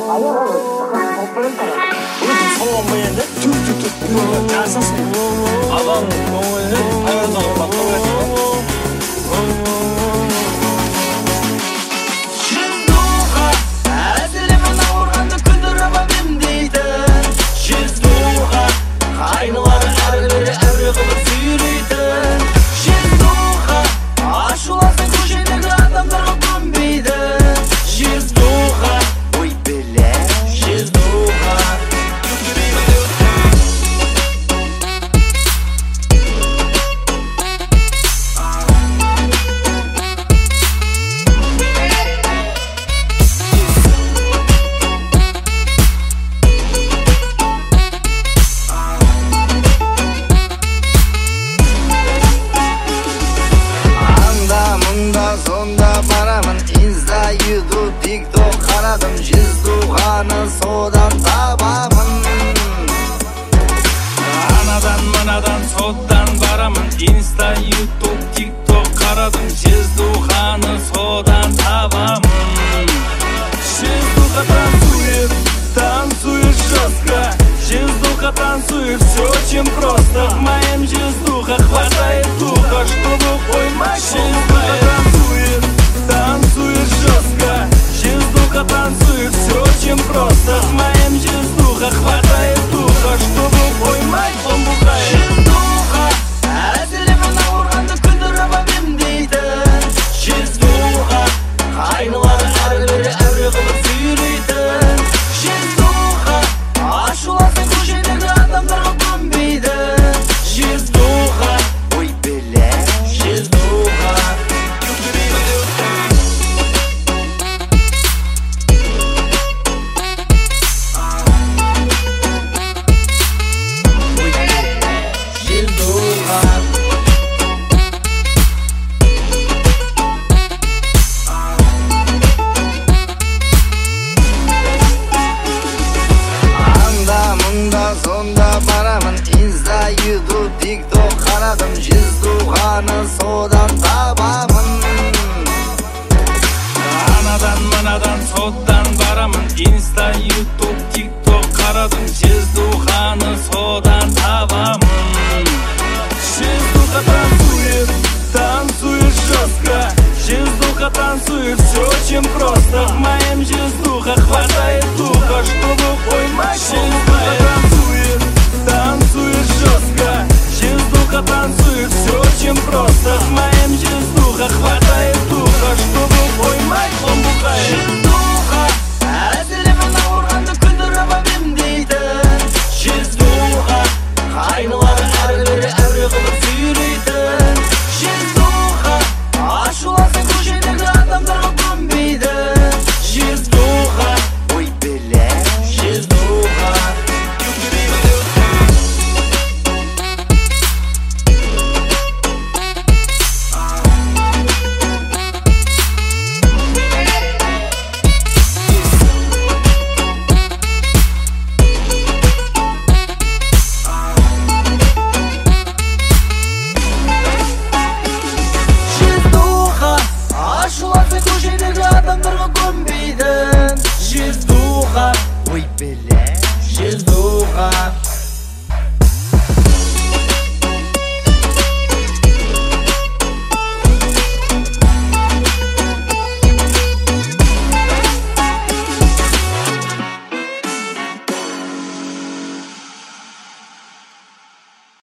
Adam көңілін аяздауға бақылайды. Жездуға әзілімен ауырғанды күндіріп әбем дейді. Жездуға қайнылары әрі қылып сүйрейді. Жездуға ашуласы көшедегі адамдарға көнбейді. Жездуға ой біле жездуға сонда барамын инста ютуб тикток қарадым жездуғаны содан табамын анадан мынадан содан барамын инста ютуб тикток қарадым жездуғаны содан табамын жездуға танцует жестко жездуха танцует все очень просто в моем жездуха хватает духа чтобы поймать танцует жестко жездуха танцует все очень просто в моем жездуха хватает духа чтобы поймать он бухает жездуха әзілімен ауырғанды күндіріп әбем дейді жездуха қайнылары әрі қылып сүйрейді жездуха ашуласы көшедегі адамдарға көнбейді жездуха ой біле жездуха сонда барамын инста ютуб тикток қарадым жездуғаны содан табамын анадан мынадан содан барамын инста ютуб тикток қарадым жездуғаны содан табамын жездуха танцует жестко жездуха танцует все очень просто в моем жездуха хватает духа чтобы поймать танцует жестко жездуха танцует все очень просто в моем жездуха хватает духа чтобы поймать он бухает жездуха әзілімен ауырғанды күндіріп әбем дейді жездуха қайнылары әрі қылып сүйрейді жездуха ашуласы көшедегі адамдарға көнбейді жездуха ой біле жездуха ашуласы көшедегі адамдарға көнбейді жездуха ой біле жездуха